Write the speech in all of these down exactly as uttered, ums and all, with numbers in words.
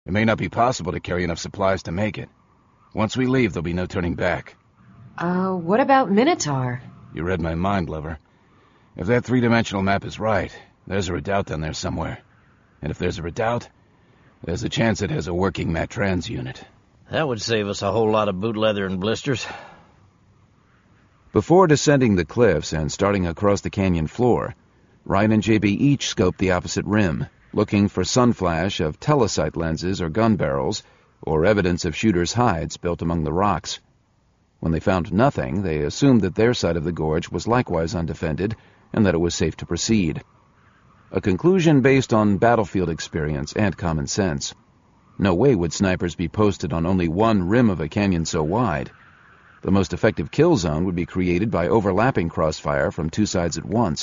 It may not be possible to carry enough supplies to make it. Once we leave, there'll be no turning back. Uh, what about Minotaur? You read my mind, lover. If that three-dimensional map is right, there's a redoubt down there somewhere. And if there's a redoubt, there's a chance it has a working Matrans unit. That would save us a whole lot of boot leather and blisters. Before descending the cliffs and starting across the canyon floor, Ryan and J B each scoped the opposite rim, looking for sunflash of telesight lenses or gun barrels, or evidence of shooters' hides built among the rocks. When they found nothing, they assumed that their side of the gorge was likewise undefended, and that it was safe to proceed. A conclusion based on battlefield experience and common sense. No way would snipers be posted on only one rim of a canyon so wide. The most effective kill zone would be created by overlapping crossfire from two sides at once.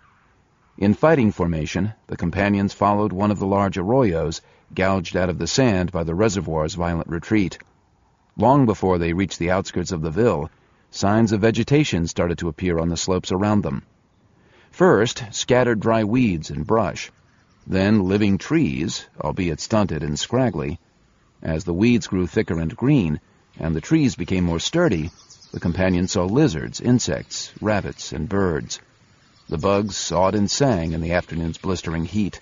In fighting formation, the companions followed one of the large arroyos, gouged out of the sand by the reservoir's violent retreat. Long before they reached the outskirts of the ville, signs of vegetation started to appear on the slopes around them. First, scattered dry weeds and brush. Then living trees, albeit stunted and scraggly. As the weeds grew thicker and green, and the trees became more sturdy, the companions saw lizards, insects, rabbits, and birds. The bugs sawed and sang in the afternoon's blistering heat.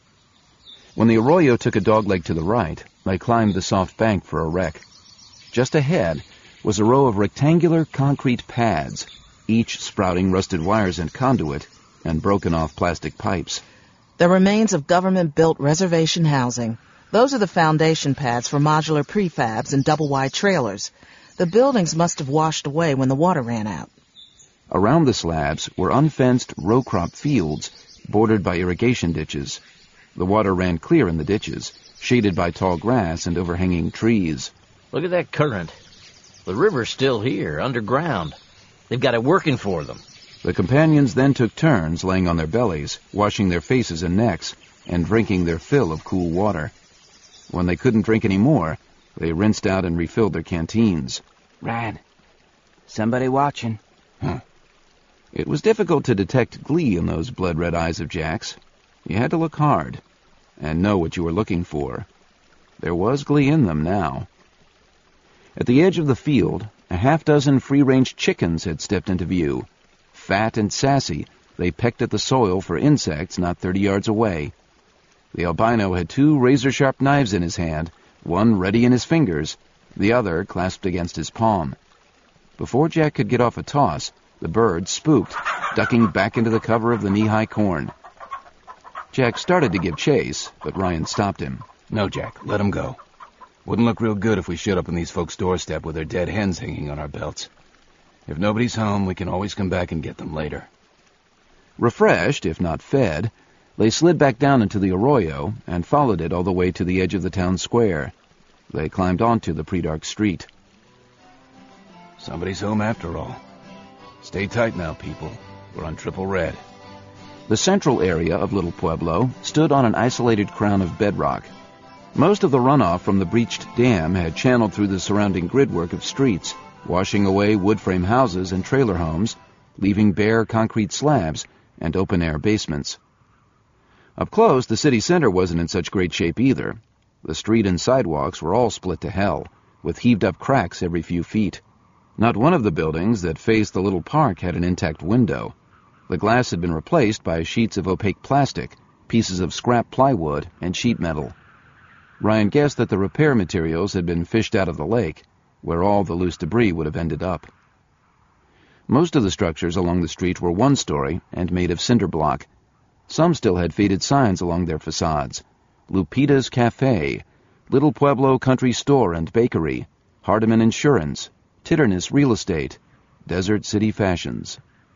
When the arroyo took a dogleg to the right, they climbed the soft bank for a wreck. Just ahead was a row of rectangular concrete pads, each sprouting rusted wires and conduit and broken-off plastic pipes. The remains of government-built reservation housing. Those are the foundation pads for modular prefabs and double-wide trailers. The buildings must have washed away when the water ran out. Around the slabs were unfenced row-crop fields, bordered by irrigation ditches. The water ran clear in the ditches, shaded by tall grass and overhanging trees. Look at that current. The river's still here, underground. They've got it working for them. The companions then took turns laying on their bellies, washing their faces and necks, and drinking their fill of cool water. When they couldn't drink any more, they rinsed out and refilled their canteens. Ryan, somebody watching. Huh. It was difficult to detect glee in those blood-red eyes of Jack's. You had to look hard, and know what you were looking for. There was glee in them now. At the edge of the field, a half-dozen free-range chickens had stepped into view. Fat and sassy, they pecked at the soil for insects not thirty yards away. The albino had two razor-sharp knives in his hand, one ready in his fingers, the other clasped against his palm. Before Jack could get off a toss, the bird spooked, ducking back into the cover of the knee-high corn. Jack started to give chase, but Ryan stopped him. No, Jack, let him go. Wouldn't look real good if we showed up on these folks' doorstep with their dead hens hanging on our belts. If nobody's home, we can always come back and get them later. Refreshed, if not fed, they slid back down into the arroyo and followed it all the way to the edge of the town square. They climbed onto the pre-dark street. Somebody's home after all. Stay tight now, people. We're on triple red. The central area of Little Pueblo stood on an isolated crown of bedrock. Most of the runoff from the breached dam had channeled through the surrounding gridwork of streets, washing away wood-frame houses and trailer homes, leaving bare concrete slabs and open-air basements. Up close, the city center wasn't in such great shape either. The street and sidewalks were all split to hell, with heaved-up cracks every few feet. Not one of the buildings that faced the little park had an intact window. The glass had been replaced by sheets of opaque plastic, pieces of scrap plywood, and sheet metal. Ryan guessed that the repair materials had been fished out of the lake, where all the loose debris would have ended up. Most of the structures along the street were one-story and made of cinder block. Some still had faded signs along their facades. Lupita's Cafe, Little Pueblo Country Store and Bakery, Hardiman Insurance, Titternus Real Estate, Desert City Fashions.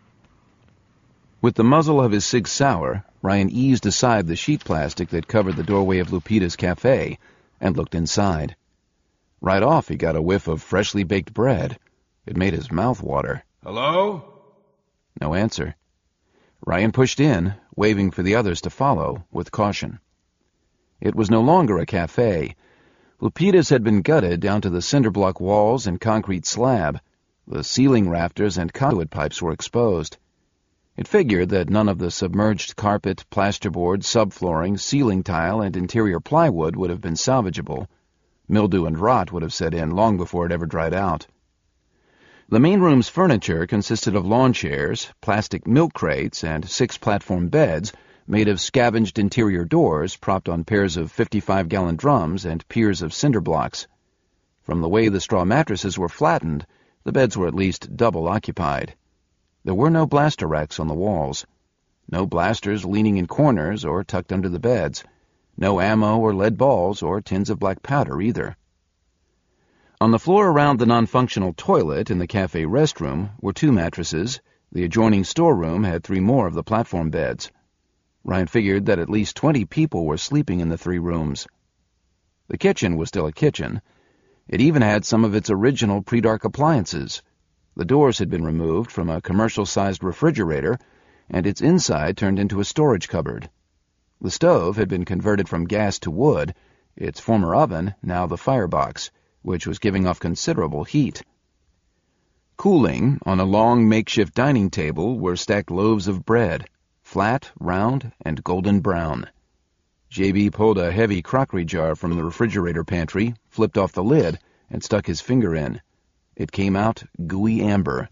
With the muzzle of his Sig Sauer, Ryan eased aside the sheet plastic that covered the doorway of Lupita's Cafe and looked inside. Right off, he got a whiff of freshly baked bread. It made his mouth water. Hello? No answer. Ryan pushed in, waving for the others to follow, with caution. It was no longer a cafe. Lupita's had been gutted down to the cinder block walls and concrete slab. The ceiling rafters and conduit pipes were exposed. It figured that none of the submerged carpet, plasterboard, subflooring, ceiling tile, and interior plywood would have been salvageable. Mildew and rot would have set in long before it ever dried out. The main room's furniture consisted of lawn chairs, plastic milk crates, and six platform beds made of scavenged interior doors propped on pairs of fifty-five-gallon drums and piers of cinder blocks. From the way the straw mattresses were flattened, the beds were at least double occupied. There were no blaster racks on the walls. No blasters leaning in corners or tucked under the beds. No ammo or lead balls or tins of black powder either. On the floor around the non-functional toilet in the cafe restroom were two mattresses. The adjoining storeroom had three more of the platform beds. Ryan figured that at least twenty people were sleeping in the three rooms. The kitchen was still a kitchen. It even had some of its original pre-dark appliances. The doors had been removed from a commercial-sized refrigerator, and its inside turned into a storage cupboard. The stove had been converted from gas to wood, its former oven now the firebox, which was giving off considerable heat. Cooling, on a long makeshift dining table, were stacked loaves of bread, flat, round, and golden brown. J B pulled a heavy crockery jar from the refrigerator pantry, flipped off the lid, and stuck his finger in. It came out gooey amber.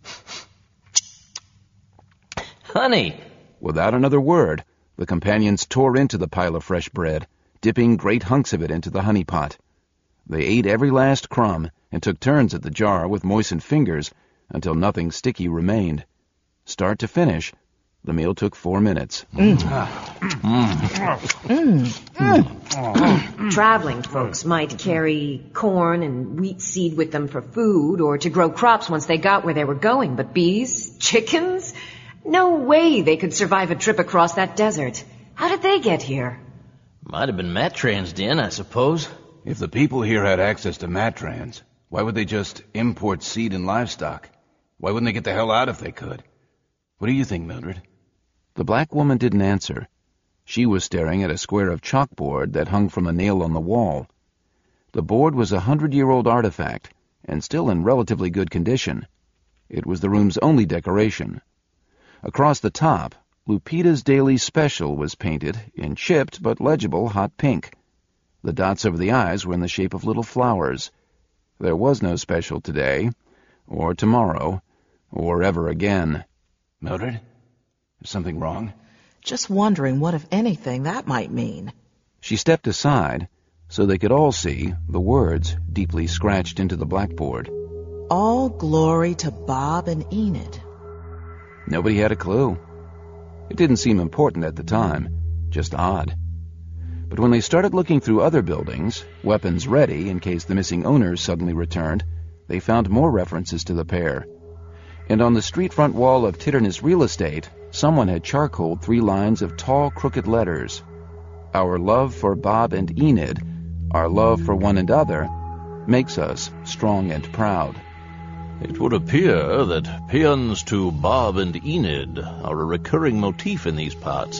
Honey! Without another word, the companions tore into the pile of fresh bread, dipping great hunks of it into the honey pot. They ate every last crumb and took turns at the jar with moistened fingers until nothing sticky remained. Start to finish, the meal took four minutes. Mm. Mm. Traveling folks might carry corn and wheat seed with them for food or to grow crops once they got where they were going, but bees? Chickens? No way they could survive a trip across that desert. How did they get here? Might have been Matran's den, I suppose. If the people here had access to Matrans, why would they just import seed and livestock? Why wouldn't they get the hell out if they could? What do you think, Mildred? The black woman didn't answer. She was staring at a square of chalkboard that hung from a nail on the wall. The board was a hundred-year-old artifact, and still in relatively good condition. It was the room's only decoration. Across the top, Lupita's Daily Special was painted in chipped but legible hot pink. The dots over the eyes were in the shape of little flowers. There was no special today, or tomorrow, or ever again. Mildred? Is something wrong? Just wondering what, if anything, that might mean. She stepped aside so they could all see the words deeply scratched into the blackboard. All glory to Bob and Enid. Nobody had a clue. It didn't seem important at the time, just odd. But when they started looking through other buildings, weapons ready in case the missing owners suddenly returned, they found more references to the pair. And on the street front wall of Titterness Real Estate, someone had charcoaled three lines of tall, crooked letters. Our love for Bob and Enid, our love for one another, makes us strong and proud. It would appear that paeans to Bob and Enid are a recurring motif in these parts.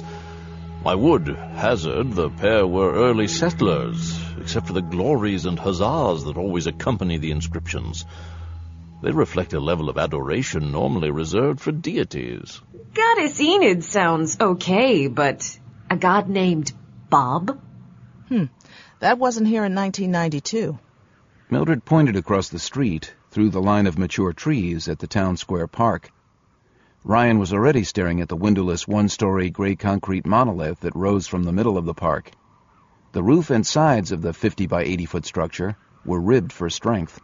I would hazard the pair were early settlers, except for the glories and huzzas that always accompany the inscriptions. They reflect a level of adoration normally reserved for deities. Goddess Enid sounds okay, but a god named Bob? Hmm, that wasn't here in nineteen ninety-two. Mildred pointed across the street, through the line of mature trees at the town square park. Ryan was already staring at the windowless one-story gray concrete monolith that rose from the middle of the park. The roof and sides of the fifty by eighty foot structure were ribbed for strength.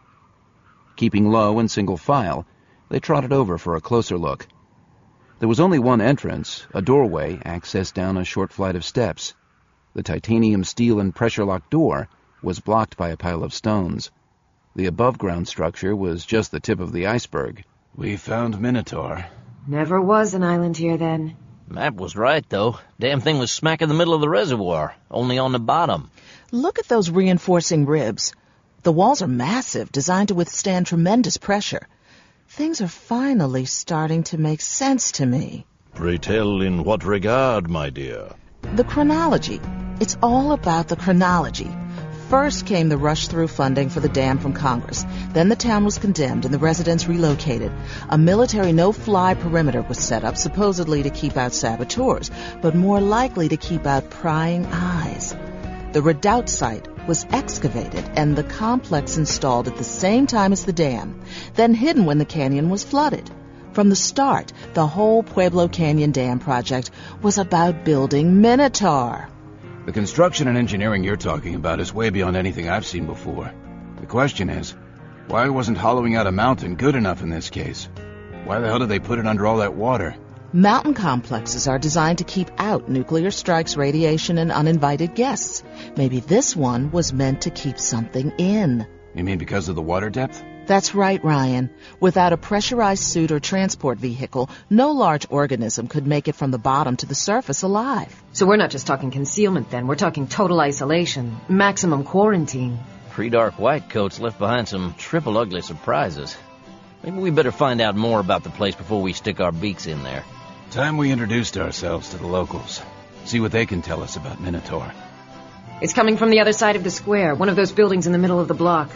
Keeping low in single file, they trotted over for a closer look. There was only one entrance, a doorway accessed down a short flight of steps. The titanium steel and pressure-locked door was blocked by a pile of stones. The above-ground structure was just the tip of the iceberg. We found Minotaur. Never was an island here then. Map was right, though. Damn thing was smack in the middle of the reservoir, only on the bottom. Look at those reinforcing ribs. The walls are massive, designed to withstand tremendous pressure. Things are finally starting to make sense to me. Pray tell in what regard, my dear? The chronology. It's all about the chronology. First came the rush-through funding for the dam from Congress. Then the town was condemned and the residents relocated. A military no-fly perimeter was set up, supposedly to keep out saboteurs, but more likely to keep out prying eyes. The redoubt site was excavated and the complex installed at the same time as the dam, then hidden when the canyon was flooded. From the start, the whole Pueblo Canyon Dam project was about building Minotaur. The construction and engineering you're talking about is way beyond anything I've seen before. The question is, why wasn't hollowing out a mountain good enough in this case? Why the hell did they put it under all that water? Mountain complexes are designed to keep out nuclear strikes, radiation, and uninvited guests. Maybe this one was meant to keep something in. You mean because of the water depth? That's right, Ryan. Without a pressurized suit or transport vehicle, no large organism could make it from the bottom to the surface alive. So we're not just talking concealment then. We're talking total isolation, maximum quarantine. Pre-dark whitecoats left behind some triple ugly surprises. Maybe we better find out more about the place before we stick our beaks in there. Time we introduced ourselves to the locals. See what they can tell us about Minotaur. It's coming from the other side of the square, one of those buildings in the middle of the block.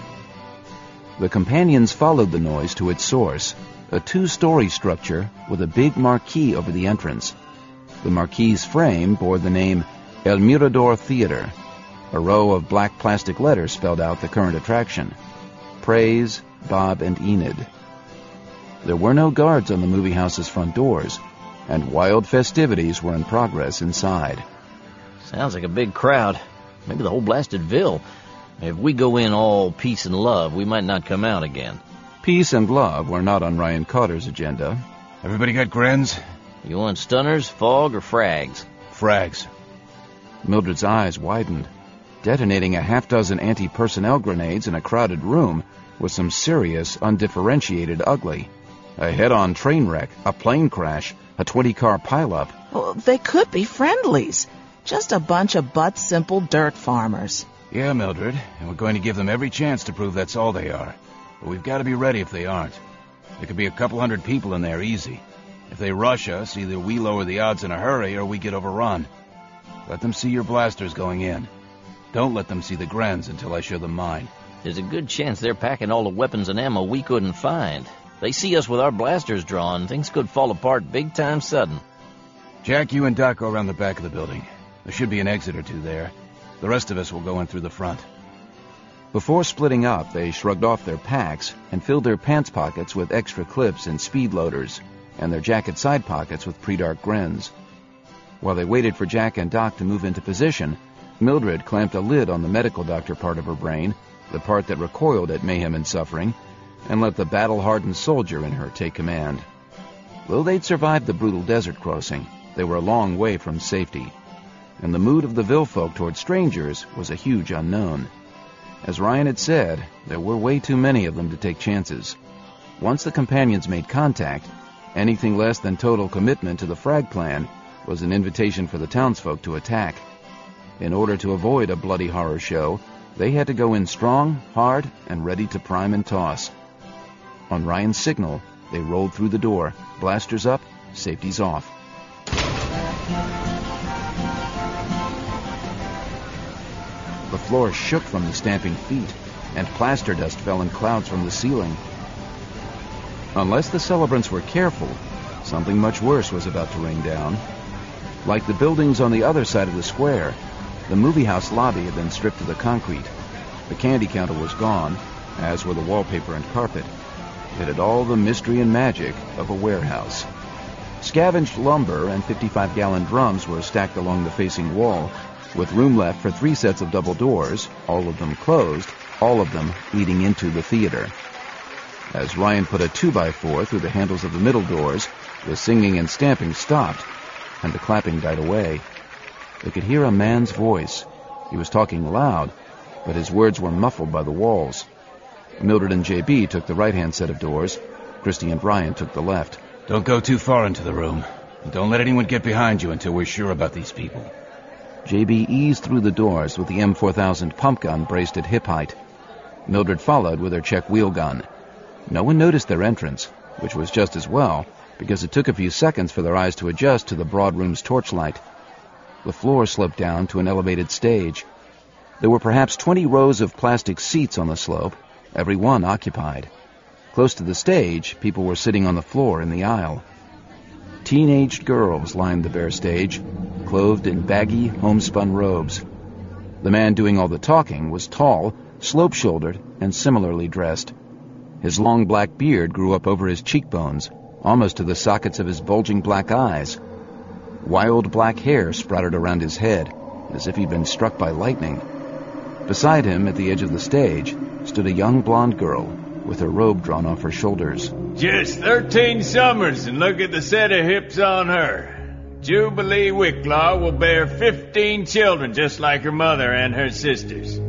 The companions followed the noise to its source, a two-story structure with a big marquee over the entrance. The marquee's frame bore the name El Mirador Theater. A row of black plastic letters spelled out the current attraction: Praise, Bob and Enid. There were no guards on the movie house's front doors, and wild festivities were in progress inside. Sounds like a big crowd. Maybe the whole blasted Ville. If we go in all peace and love, we might not come out again. Peace and love were not on Ryan Carter's agenda. Everybody got grins? You want stunners, fog, or frags? Frags. Mildred's eyes widened. Detonating a half-dozen anti-personnel grenades in a crowded room was some serious, undifferentiated ugly. A head-on train wreck, a plane crash, a twenty-car pileup. Well, they could be friendlies. Just a bunch of butt-simple dirt farmers. Yeah, Mildred, and we're going to give them every chance to prove that's all they are. But we've got to be ready if they aren't. There could be a couple hundred people in there easy. If they rush us, either we lower the odds in a hurry or we get overrun. Let them see your blasters going in. Don't let them see the Grens until I show them mine. There's a good chance they're packing all the weapons and ammo we couldn't find. They see us with our blasters drawn, things could fall apart big time sudden. Jack, you and Doc go around the back of the building. There should be an exit or two there. The rest of us will go in through the front. Before splitting up, they shrugged off their packs and filled their pants pockets with extra clips and speed loaders, and their jacket side pockets with pre-dark grins. While they waited for Jack and Doc to move into position, Mildred clamped a lid on the medical doctor part of her brain, the part that recoiled at mayhem and suffering, and let the battle-hardened soldier in her take command. Though they'd survived the brutal desert crossing, they were a long way from safety, and the mood of the Ville folk toward strangers was a huge unknown. As Ryan had said, there were way too many of them to take chances. Once the companions made contact, anything less than total commitment to the frag plan was an invitation for the townsfolk to attack. In order to avoid a bloody horror show, they had to go in strong, hard, and ready to prime and toss. On Ryan's signal, they rolled through the door, blasters up, safeties off. The floor shook from the stamping feet, and plaster dust fell in clouds from the ceiling. Unless the celebrants were careful, something much worse was about to rain down. Like the buildings on the other side of the square, the movie house lobby had been stripped to the concrete. The candy counter was gone, as were the wallpaper and carpet. It had all the mystery and magic of a warehouse. Scavenged lumber and fifty-five gallon drums were stacked along the facing wall, with room left for three sets of double doors, all of them closed, all of them leading into the theater. As Ryan put a two by four through the handles of the middle doors, the singing and stamping stopped, and the clapping died away. They could hear a man's voice. He was talking loud, but his words were muffled by the walls. Mildred and J B took the right-hand set of doors. Christy and Ryan took the left. Don't go too far into the room. And don't let anyone get behind you until we're sure about these people. J B eased through the doors with the M four thousand pump gun braced at hip height. Mildred followed with her check wheel gun. No one noticed their entrance, which was just as well, because it took a few seconds for their eyes to adjust to the broad room's torchlight. The floor sloped down to an elevated stage. There were perhaps twenty rows of plastic seats on the slope, every one occupied. Close to the stage, people were sitting on the floor in the aisle. Teenaged girls lined the bare stage, clothed in baggy, homespun robes. The man doing all the talking was tall, slope-shouldered, and similarly dressed. His long black beard grew up over his cheekbones, almost to the sockets of his bulging black eyes. Wild black hair sprouted around his head, as if he'd been struck by lightning. Beside him, at the edge of the stage, stood a young blonde girl, with her robe drawn off her shoulders. Just thirteen summers, and look at the set of hips on her. Jubilee Wicklaw will bear fifteen children just like her mother and her sisters.